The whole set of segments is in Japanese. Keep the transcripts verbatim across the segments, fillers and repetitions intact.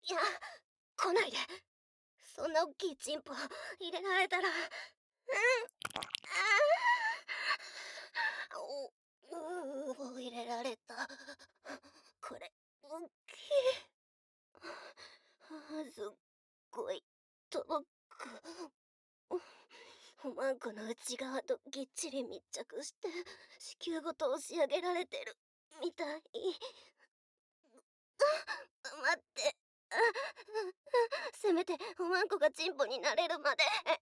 いや、来ないで。そんな大きいチンポ入れられたら、うん、ああ、おお、入れられた。これ、おっきい。すっごい、届く。おまんこの内側とぎっちり密着して、子宮ごと押し上げられてる、みたい。待って。せめておまんこがチンポになれるまで。ああ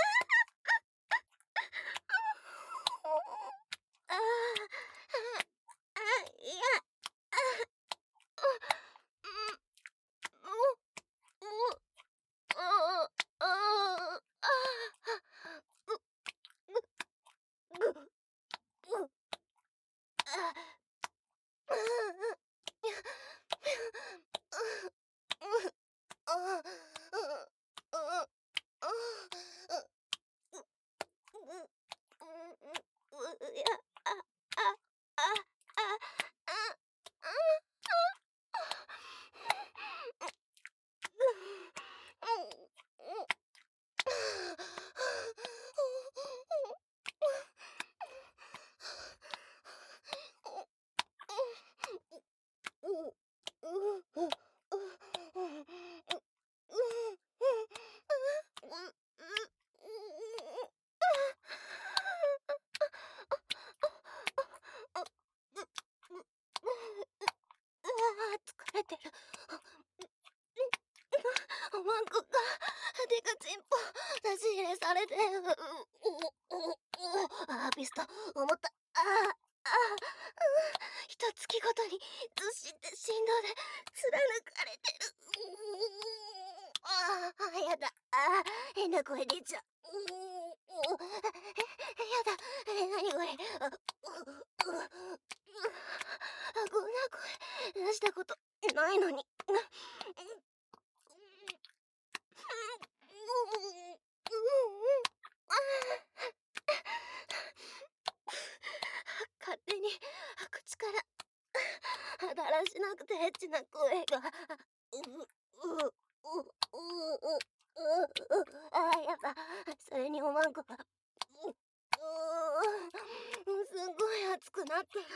ああ、いや、う、う、う、ああ、ああ、ぐ、ぐ、ぐ、あ、あ、いや、あ、あ、あ、あ、あ、疲れてる。おまんこが、デカチンポ、差し入れされて、う、お、お、お、あー、ピスト、思った。ああ、ああ、一月ごとにずっしんで振動で貫かれてる。ああ、やだ。ああ、変な声出ちゃう。え、やだ。え、なにこれ。あ、う、う、う、こんな声出したことないのに。勝手に口からだらしなくてエッチな声が。う、う、う、う、う、う、う、あー、やだ。それにおまんこが。う、う、すごい熱くなってる。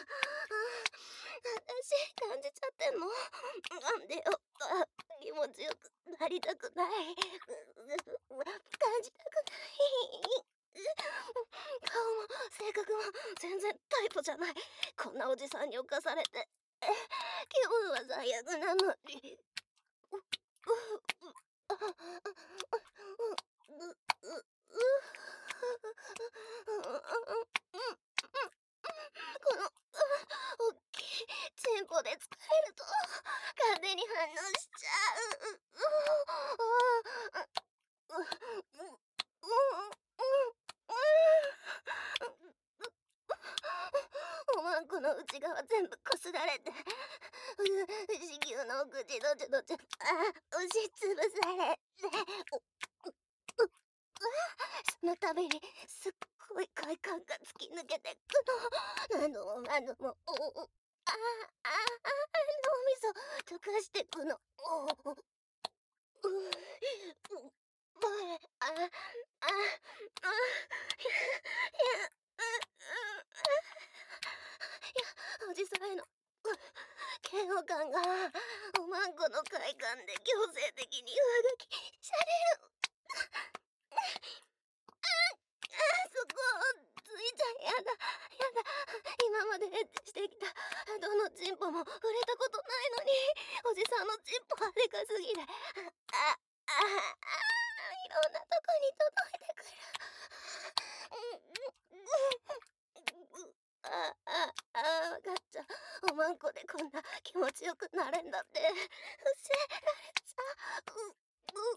私感じちゃってんの。なんでよ。あ、気持ちよくなりたくない。感じたくない。顔も性格も全然タイプじゃない。こんなおじさんに侵されて、え、気分は最悪なのに。う、う、う、あ、う、う、う、この、おっきいチンポで疲れると、勝手に反応しちゃう。う、う、う、う、う、おまんこの内側全部こすられて、う、子宮の奥地どちどち、あ、押しつぶされて、お、う、う、その度にすっごい快感が突き抜けてくの。何度も何度も、お、お、ああ、ああ、脳みそ溶かしてくの。お、お、う、う、前、あ、あ、あ、いや、いや、いや、おじさんへの、嫌悪感が、おまんこの快感で強制的に上書きされる。あ、そこ、ついちゃんやだ、やだ。今までエッチしてきた、どのチンポも触れたことないのに、おじさんのチンポはでかすぎて、あ、あ、あ、いろんなとこに届いてくる。あ、あ、あ、わかっちゃう。おまんこでこんな気持ちよくなれんだって、教えられちゃう。う、う、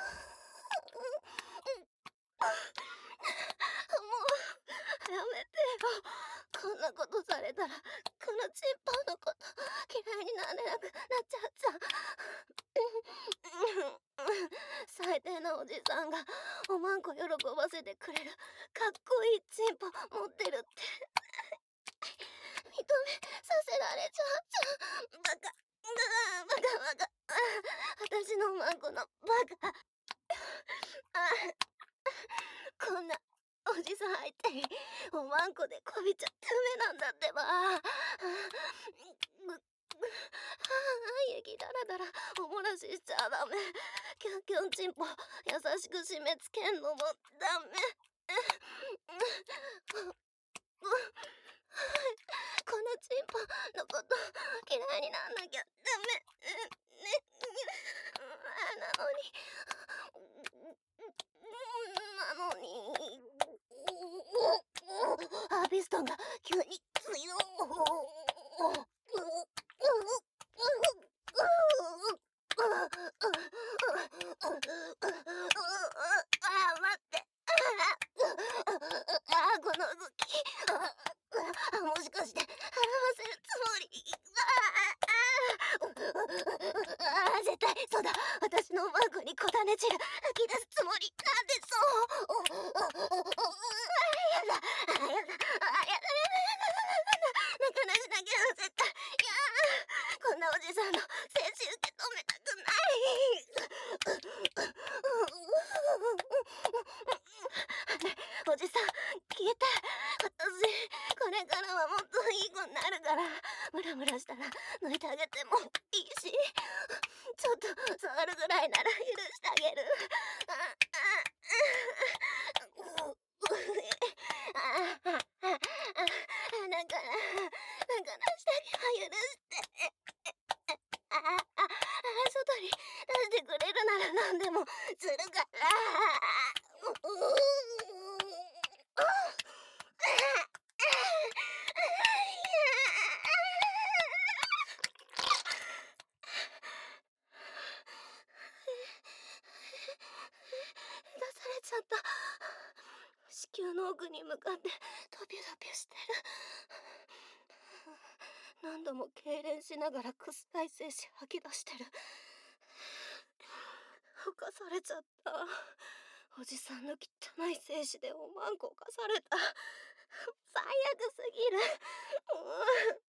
もう、やめてよ。こんなことされたら、このチンポのこと嫌いになれなくなっちゃうじゃん。最低なおじさんがおまんこ喜ばせてくれるかっこいいチンポ持ってるって認めさせられちゃうじゃん。バカ、バカ、バカ。 このバカ。あ、こんなおじさん相手におまんこでこびちゃダメなんだってば。ぐぐあ、雪だらだらおもらししちゃダメ。キュンキュンチンポ優しく締め付けんのもダメ。このチンポのこと嫌いになんなきゃダメ。ね、なのになのにハーピストンが急に強い。あ、待って。あ、この動き。あ、もしかして払わせるつもり。ああ、絶対そうだ。私のおまんこに小種汁吐き出すつもりなんでしょう。やだ、あ、やだ、あ、やだ、中なしだけは絶対。いやこんなおじさんの精子受け止めたくない。ね、おじさん聞いて。私これからはもっといい子になるから、ムラムラしたら抜いてあげてもいいし、ちょっと触るぐらいなら許してあげる。ああああ、だからだから下着は許して。ああ、外に出してくれるなら何でもするから。出されちゃった。子宮の奥に向かってドピュドピュしてる。何度も痙攣しながら臭い精子吐き出してる。犯されちゃった。おじさんの汚い精子でおまんこ犯された。最悪すぎる。